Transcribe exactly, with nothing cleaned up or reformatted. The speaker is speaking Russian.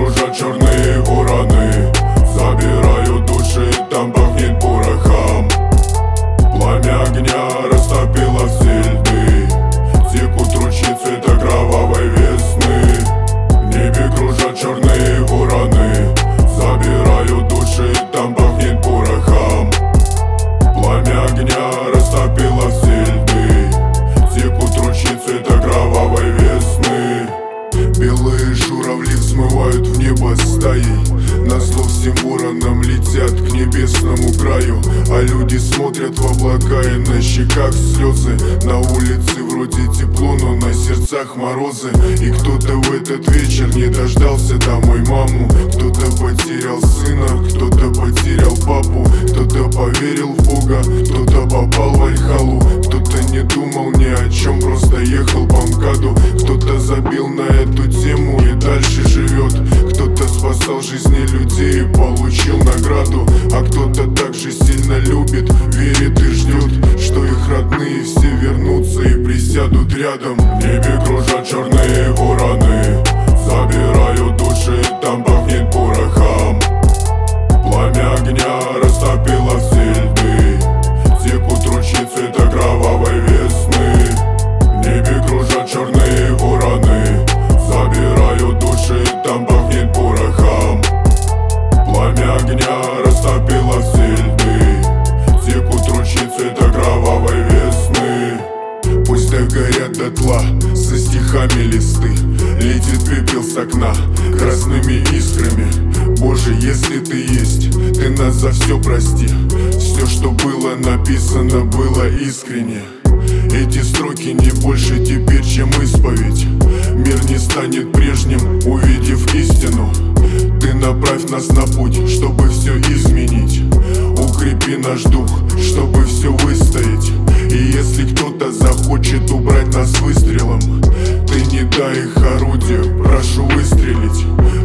кружат черные вороны, забирают души, там пахнет порохом. Пламя огня растопило все льды, текут ручьи цвета кровавой весны. В небе кружат черные вороны, забирают души, там пахнет порохом. Пламя огня растопило все льды, текут ручьи цвета кровавой весны. Белые журавли взмывают в небо стаей, назло всем воронам летят к небесному краю. А люди смотрят в облака и на щеках слезы. На улице вроде тепло, но на сердцах морозы. И кто-то в этот вечер не дождался домой маму. Кто-то потерял сына, кто-то потерял папу. Кто-то поверил в Бога, кто-то попал в Вальхалу. Кто-то не думал ни о чем, просто ехал по МКАДу. Кто-то забил на эту тему и дальше живет. Кто-то спасал жизни людей и получил награду. А кто-то также сильно любит, верит и ждет, что их родные все вернутся и присядут рядом. В небе кружат черные вороны, забирают души, там пахнет порохом. Пламя огня растопило все льды, текут ручьи цвета кровавой весны. В небе кружат черные вороны, забирают души, там пахнет порохом. Пламя огня растопило все льды, текут ручьи цвета кровавой весны. Пусть догорят дотла со стихами листы, летит пепел с окна красными искрами. Боже, если ты есть, ты нас за все прости. Все, что было написано, было искренне. Эти строки не больше теперь, чем исповедь. Мир не станет прежним, увидев истину. Ты направь нас на путь, чтобы все изменить. Укрепи наш дух, чтобы все выстоять. И если кто-то захочет убрать нас выстрелом, ты не дай их орудию, прошу выстрелить.